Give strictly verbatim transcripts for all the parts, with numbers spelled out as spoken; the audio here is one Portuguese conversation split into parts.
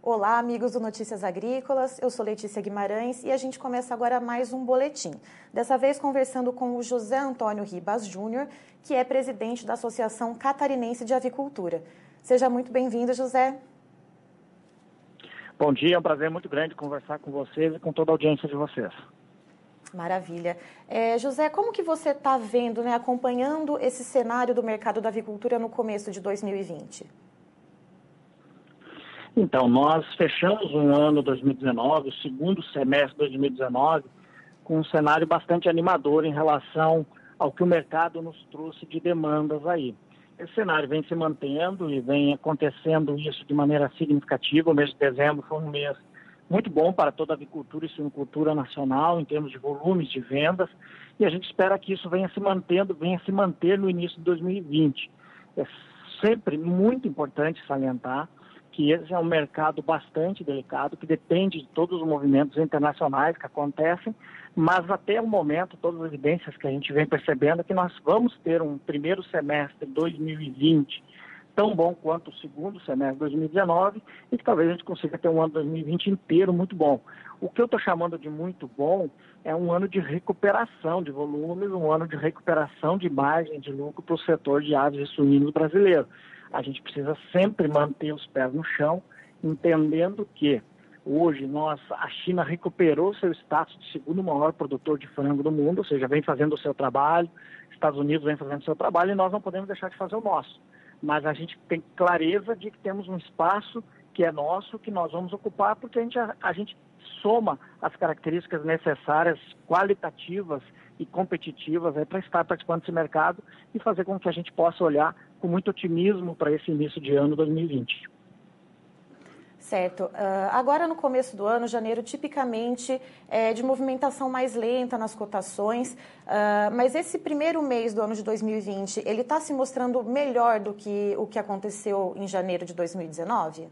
Olá, amigos do Notícias Agrícolas, eu sou Letícia Guimarães e a gente começa agora mais um boletim. Dessa vez conversando com o José Antônio Ribas Júnior, que é presidente da Associação Catarinense de Avicultura. Seja muito bem-vindo, José. Bom dia, é um prazer muito grande conversar com vocês e com toda a audiência de vocês. Maravilha. É, José, como que você está vendo, né, acompanhando esse cenário do mercado da avicultura no começo de dois mil e vinte? Então, nós fechamos o ano dois mil e dezenove, o segundo semestre de dois mil e dezenove, com um cenário bastante animador em relação ao que o mercado nos trouxe de demandas aí. Esse cenário vem se mantendo e vem acontecendo isso de maneira significativa. O mês de dezembro foi um mês muito bom para toda a avicultura e suinocultura nacional, em termos de volumes de vendas, e a gente espera que isso venha se mantendo, venha se manter no início de dois mil e vinte. É sempre muito importante salientar que esse é um mercado bastante delicado, que depende de todos os movimentos internacionais que acontecem, mas até o momento, todas as evidências que a gente vem percebendo é que nós vamos ter um primeiro semestre de dois mil e vinte tão bom quanto o segundo semestre de dois mil e dezenove e que talvez a gente consiga ter um ano de dois mil e vinte inteiro muito bom. O que eu estou chamando de muito bom é um ano de recuperação de volumes, um ano de recuperação de margem de lucro para o setor de aves e suínos brasileiro. A gente precisa sempre manter os pés no chão, entendendo que hoje nós, a China recuperou seu status de segundo maior produtor de frango do mundo, ou seja, vem fazendo o seu trabalho, Estados Unidos vem fazendo o seu trabalho e nós não podemos deixar de fazer o nosso. Mas a gente tem clareza de que temos um espaço que é nosso, que nós vamos ocupar, porque a gente, a, a gente soma as características necessárias, qualitativas e competitivas para estar participando desse mercado e fazer com que a gente possa olhar com muito otimismo para esse início de ano dois mil e vinte. Certo. Uh, agora, no começo do ano, janeiro, tipicamente é de movimentação mais lenta nas cotações, uh, mas esse primeiro mês do ano de dois mil e vinte, ele está se mostrando melhor do que o que aconteceu em janeiro de dois mil e dezenove?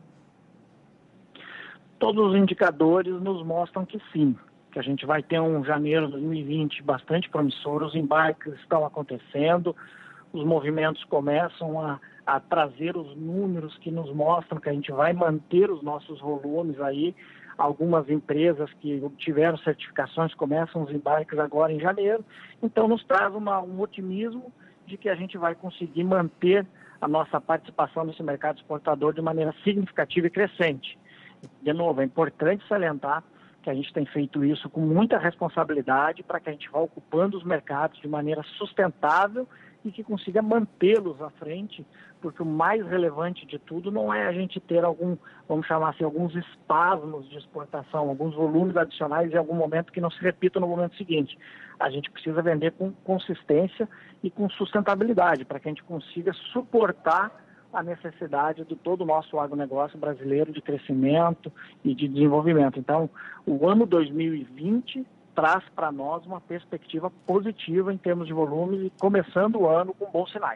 Todos os indicadores nos mostram que sim, que a gente vai ter um janeiro de dois mil e vinte bastante promissor, os embarques estão acontecendo, os movimentos começam a, a trazer os números que nos mostram que a gente vai manter os nossos volumes aí. Algumas empresas que obtiveram certificações começam os embarques agora em janeiro, então nos traz uma, um otimismo de que a gente vai conseguir manter a nossa participação nesse mercado exportador de maneira significativa e crescente. De novo, é importante salientar que a gente tem feito isso com muita responsabilidade para que a gente vá ocupando os mercados de maneira sustentável e que consiga mantê-los à frente, porque o mais relevante de tudo não é a gente ter algum, vamos chamar assim, alguns espasmos de exportação, alguns volumes adicionais em algum momento que não se repitam no momento seguinte. A gente precisa vender com consistência e com sustentabilidade, para que a gente consiga suportar a necessidade de todo o nosso agronegócio brasileiro de crescimento e de desenvolvimento. Então, o ano dois mil e vinte traz para nós uma perspectiva positiva em termos de volumes e começando o ano com bons sinais.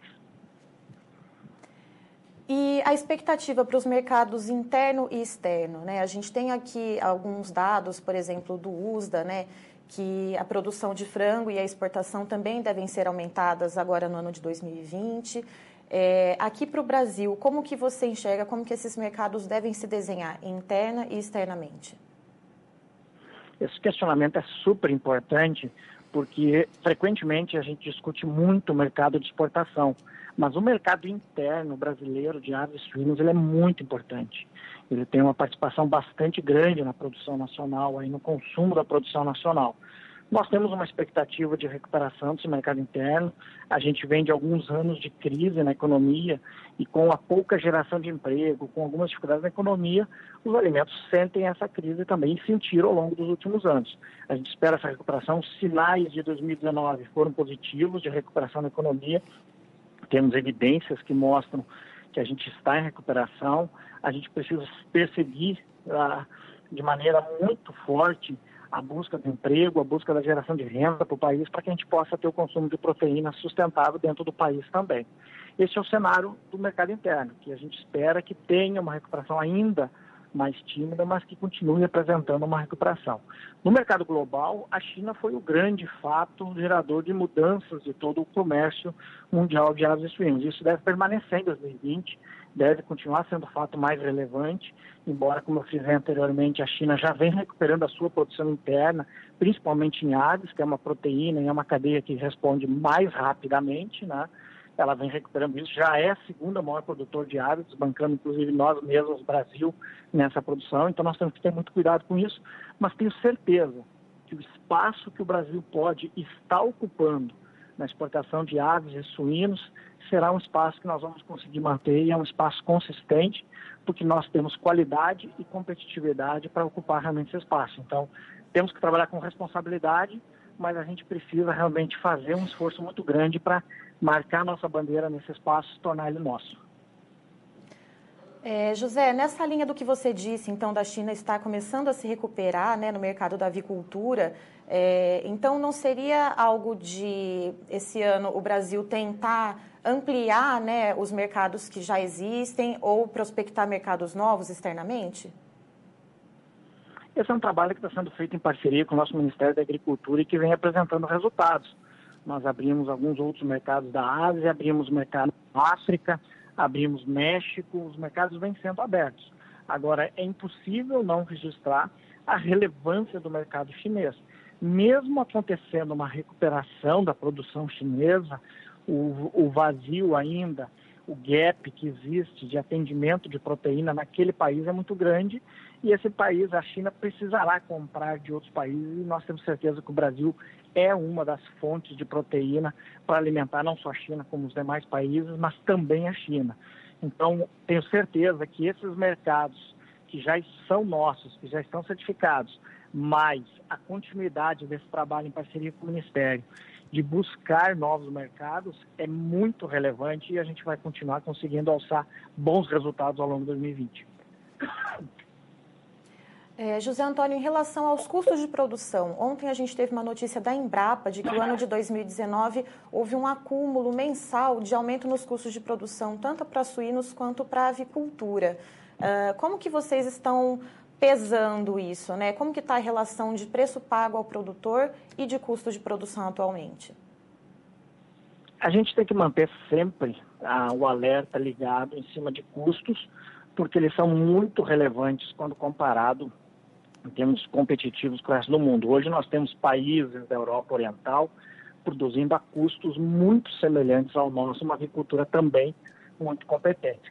E a expectativa para os mercados interno e externo, né? A gente tem aqui alguns dados, por exemplo, do U S D A, né? Que a produção de frango e a exportação também devem ser aumentadas agora no ano de dois mil e vinte. É, aqui para o Brasil, como que você enxerga, como que esses mercados devem se desenhar interna e externamente? Esse questionamento é super importante porque frequentemente a gente discute muito o mercado de exportação, mas o mercado interno brasileiro de aves e suínos ele é muito importante. Ele tem uma participação bastante grande na produção nacional, aí no consumo da produção nacional. Nós temos uma expectativa de recuperação desse mercado interno. A gente vem de alguns anos de crise na economia e com a pouca geração de emprego, com algumas dificuldades na economia, os alimentos sentem essa crise também e sentiram ao longo dos últimos anos. A gente espera essa recuperação. Os sinais de dois mil e dezenove foram positivos de recuperação na economia. Temos evidências que mostram que a gente está em recuperação. A gente precisa perseguir ah, de maneira muito forte a busca do emprego, a busca da geração de renda para o país, para que a gente possa ter o consumo de proteína sustentável dentro do país também. Esse é o cenário do mercado interno, que a gente espera que tenha uma recuperação ainda mais tímida, mas que continue apresentando uma recuperação. No mercado global, a China foi o grande fato gerador de mudanças de todo o comércio mundial de aves e suínos. Isso deve permanecer em dois mil e vinte. deve continuar sendo o fato mais relevante, embora, como eu fiz anteriormente, a China já vem recuperando a sua produção interna, principalmente em aves, que é uma proteína e é uma cadeia que responde mais rapidamente, né? Ela vem recuperando isso, já é a segunda maior produtora de aves, bancando inclusive nós mesmos, Brasil, nessa produção, então nós temos que ter muito cuidado com isso, mas tenho certeza que o espaço que o Brasil pode estar ocupando na exportação de aves e suínos será um espaço que nós vamos conseguir manter e é um espaço consistente, porque nós temos qualidade e competitividade para ocupar realmente esse espaço. Então, temos que trabalhar com responsabilidade, mas a gente precisa realmente fazer um esforço muito grande para marcar nossa bandeira nesse espaço e tornar ele nosso. É, José, nessa linha do que você disse, então, da China estar começando a se recuperar, né, no mercado da avicultura, é, então não seria algo de, esse ano, o Brasil tentar ampliar, né, os mercados que já existem ou prospectar mercados novos externamente? Esse é um trabalho que está sendo feito em parceria com o nosso Ministério da Agricultura e que vem apresentando resultados. Nós abrimos alguns outros mercados da Ásia, abrimos mercado na África, abrimos México, os mercados vêm sendo abertos. Agora, é impossível não registrar a relevância do mercado chinês. Mesmo acontecendo uma recuperação da produção chinesa, o, o vazio ainda, o gap que existe de atendimento de proteína naquele país é muito grande e esse país, a China, precisará comprar de outros países e nós temos certeza que o Brasil é uma das fontes de proteína para alimentar não só a China como os demais países, mas também a China. Então, tenho certeza que esses mercados que já são nossos, que já estão certificados, mas a continuidade desse trabalho em parceria com o Ministério, de buscar novos mercados, é muito relevante e a gente vai continuar conseguindo alçar bons resultados ao longo de dois mil e vinte. É, José Antônio, em relação aos custos de produção, ontem a gente teve uma notícia da Embrapa de que o ano de dois mil e dezenove houve um acúmulo mensal de aumento nos custos de produção, tanto para suínos quanto para a avicultura. Uh, como que vocês estão pesando isso, né? Como que está a relação de preço pago ao produtor e de custo de produção atualmente? A gente tem que manter sempre ah, o alerta ligado em cima de custos, porque eles são muito relevantes quando comparado em termos competitivos com o resto do mundo. Hoje nós temos países da Europa Oriental produzindo a custos muito semelhantes ao nosso, uma agricultura também muito competente.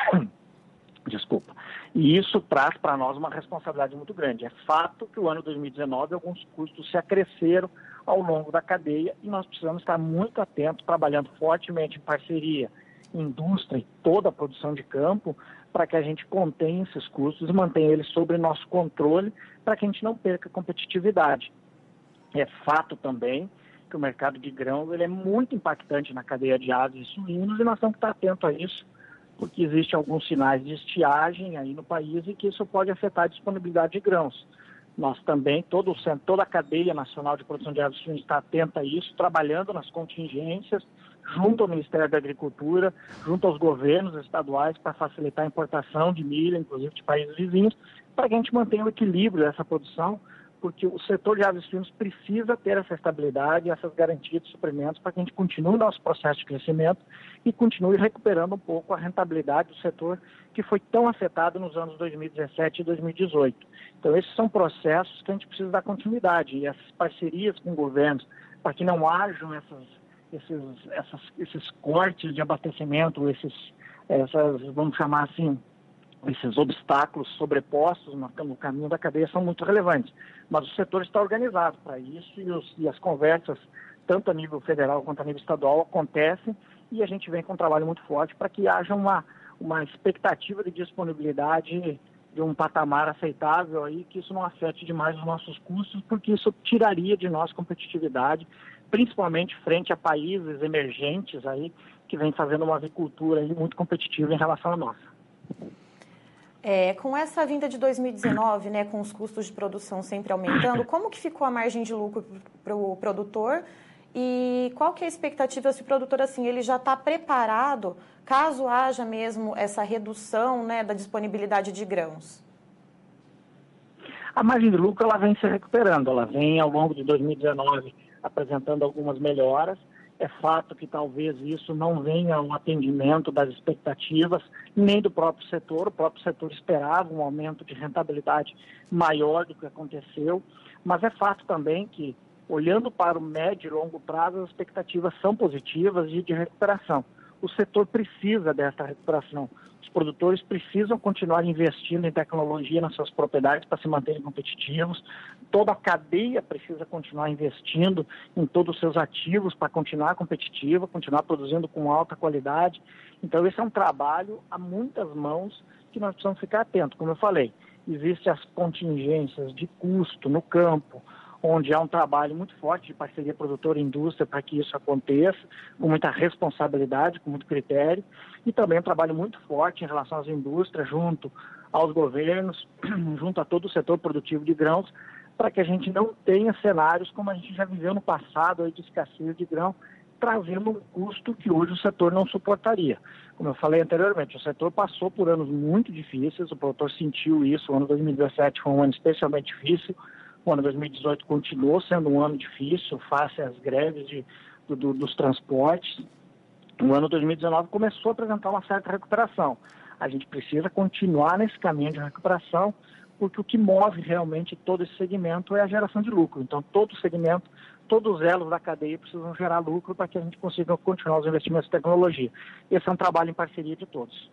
Desculpa. E isso traz para nós uma responsabilidade muito grande. É fato que o ano dois mil e dezenove alguns custos se acresceram ao longo da cadeia e nós precisamos estar muito atentos, trabalhando fortemente em parceria, indústria e toda a produção de campo, para que a gente contenha esses custos e mantenha eles sob nosso controle, para que a gente não perca competitividade. É fato também que o mercado de grãos ele é muito impactante na cadeia de aves e suínos e nós temos que estar atentos a isso, porque existem alguns sinais de estiagem aí no país e que isso pode afetar a disponibilidade de grãos. Nós também, todo, toda a cadeia nacional de produção de aves e suínos está atenta a isso, trabalhando nas contingências, junto ao Ministério da Agricultura, junto aos governos estaduais para facilitar a importação de milho, inclusive de países vizinhos, para que a gente mantenha o equilíbrio dessa produção, porque o setor de aves e suínos precisa ter essa estabilidade, essas garantias de suprimentos para que a gente continue o nosso processo de crescimento e continue recuperando um pouco a rentabilidade do setor que foi tão afetado nos anos dois mil e dezessete e dois mil e dezoito. Então, esses são processos que a gente precisa dar continuidade e essas parcerias com governos para que não hajam essas Esses, essas, esses cortes de abastecimento, esses, essas, vamos chamar assim, esses obstáculos sobrepostos no, no caminho da cadeia são muito relevantes. Mas o setor está organizado para isso e, os, e as conversas, tanto a nível federal quanto a nível estadual, acontecem e a gente vem com um trabalho muito forte para que haja uma, uma expectativa de disponibilidade de um patamar aceitável aí, que isso não afete demais os nossos custos, porque isso tiraria de nós competitividade, principalmente frente a países emergentes aí que vêm fazendo uma avicultura aí muito competitiva em relação à nossa. É, com essa vinda de dois mil e dezenove, né, com os custos de produção sempre aumentando, como que ficou a margem de lucro para o produtor e qual que é a expectativa se o produtor assim, ele já está preparado caso haja mesmo essa redução, né, da disponibilidade de grãos? A margem de lucro ela vem se recuperando, ela vem ao longo de dois mil e dezenove apresentando algumas melhoras É fato que talvez isso não venha ao atendimento das expectativas, nem do próprio setor. O próprio setor esperava um aumento de rentabilidade maior do que aconteceu, mas é fato também que, olhando para o médio e longo prazo, as expectativas são positivas e de recuperação. O setor precisa dessa recuperação. Os produtores precisam continuar investindo em tecnologia nas suas propriedades para se manterem competitivos. Toda a cadeia precisa continuar investindo em todos os seus ativos para continuar competitiva, continuar produzindo com alta qualidade. Então, esse é um trabalho a muitas mãos que nós precisamos ficar atentos. Como eu falei, existem as contingências de custo no campo, onde há um trabalho muito forte de parceria produtor e indústria para que isso aconteça, com muita responsabilidade, com muito critério, e também um trabalho muito forte em relação às indústrias, junto aos governos, junto a todo o setor produtivo de grãos, para que a gente não tenha cenários como a gente já viveu no passado, aí, de escassez de grão, trazendo um custo que hoje o setor não suportaria. Como eu falei anteriormente, o setor passou por anos muito difíceis, o produtor sentiu isso. O ano dois mil e dezessete foi um ano especialmente difícil. O ano dois mil e dezoito continuou sendo um ano difícil, face às greves de, do, do, dos transportes. O ano dois mil e dezenove começou a apresentar uma certa recuperação. A gente precisa continuar nesse caminho de recuperação, porque o que move realmente todo esse segmento é a geração de lucro. Então, todo o segmento, todos os elos da cadeia precisam gerar lucro para que a gente consiga continuar os investimentos em tecnologia. Esse é um trabalho em parceria de todos.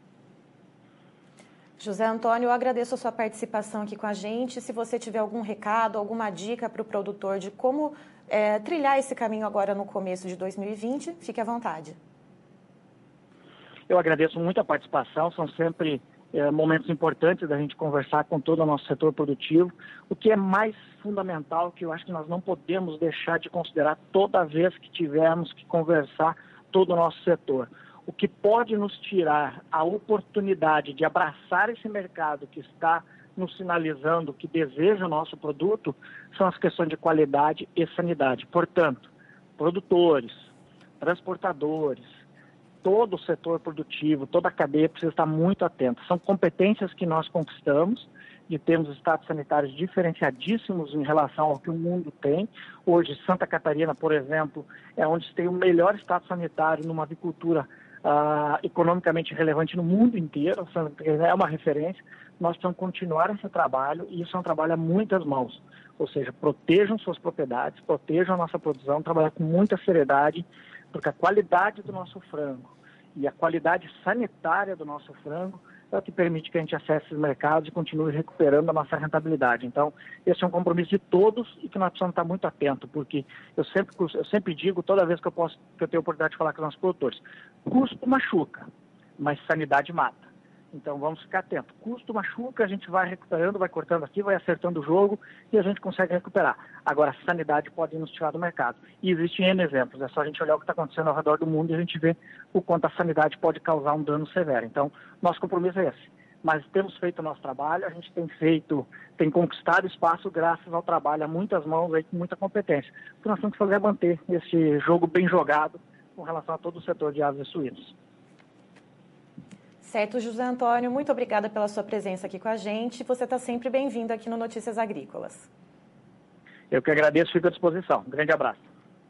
José Antônio, eu agradeço a sua participação aqui com a gente. Se você tiver algum recado, alguma dica para o produtor de como é, trilhar esse caminho agora no começo de dois mil e vinte, fique à vontade. Eu agradeço muito a participação, são sempre é, momentos importantes da gente conversar com todo o nosso setor produtivo. O que é mais fundamental, que eu acho que nós não podemos deixar de considerar toda vez que tivermos que conversar todo o nosso setor. O que pode nos tirar a oportunidade de abraçar esse mercado que está nos sinalizando que deseja o nosso produto são as questões de qualidade e sanidade. Portanto, produtores, transportadores, todo o setor produtivo, toda a cadeia precisa estar muito atenta. São competências que nós conquistamos de termos estados sanitários diferenciadíssimos em relação ao que o mundo tem. Hoje, Santa Catarina, por exemplo, é onde tem o melhor estado sanitário numa avicultura Uh, economicamente relevante no mundo inteiro, é uma referência. Nós precisamos continuar esse trabalho, e isso é um trabalho a muitas mãos, ou seja, protejam suas propriedades, protejam a nossa produção, trabalhar com muita seriedade, porque a qualidade do nosso frango e a qualidade sanitária do nosso frango é o que permite que a gente acesse os mercados e continue recuperando a nossa rentabilidade. Então, esse é um compromisso de todos e que nós precisamos estar muito atentos, porque eu sempre, eu sempre digo, toda vez que eu, posso, que eu tenho a oportunidade de falar com os nossos produtores, custo machuca, mas sanidade mata. Então, vamos ficar atentos. Custo machuca, a gente vai recuperando, vai cortando aqui, vai acertando o jogo e a gente consegue recuperar. Agora, a sanidade pode nos tirar do mercado. E existem N exemplos. É só a gente olhar o que está acontecendo ao redor do mundo e a gente vê o quanto a sanidade pode causar um dano severo. Então, nosso compromisso é esse. Mas temos feito o nosso trabalho, a gente tem feito, tem conquistado espaço graças ao trabalho a muitas mãos, aí, com muita competência. O que nós temos que fazer é manter esse jogo bem jogado com relação a todo o setor de aves e suínos. Certo, José Antônio, muito obrigada pela sua presença aqui com a gente. Você está sempre bem-vindo aqui no Notícias Agrícolas. Eu que agradeço, fico à disposição. Um grande abraço.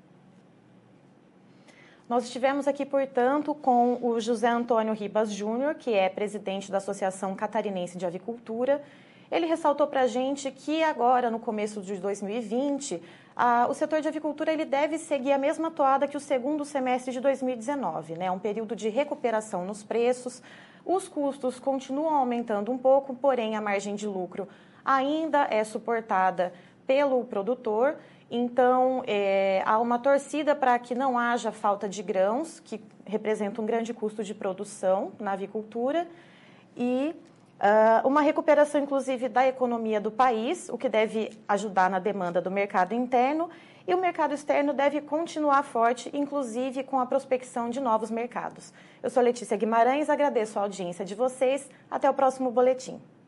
Nós estivemos aqui, portanto, com o José Antônio Ribas Júnior, que é presidente da Associação Catarinense de Avicultura. Ele ressaltou para a gente que agora, no começo de dois mil e vinte, a, o setor de avicultura ele deve seguir a mesma toada que o segundo semestre de dois mil e dezenove, né? Um período de recuperação nos preços. Os custos continuam aumentando um pouco, porém a margem de lucro ainda é suportada pelo produtor. Então, é, há uma torcida para que não haja falta de grãos, que representa um grande custo de produção na avicultura, e uh, uma recuperação, inclusive, da economia do país, o que deve ajudar na demanda do mercado interno, e o mercado externo deve continuar forte, inclusive com a prospecção de novos mercados. Eu sou Letícia Guimarães, agradeço a audiência de vocês. Até o próximo boletim.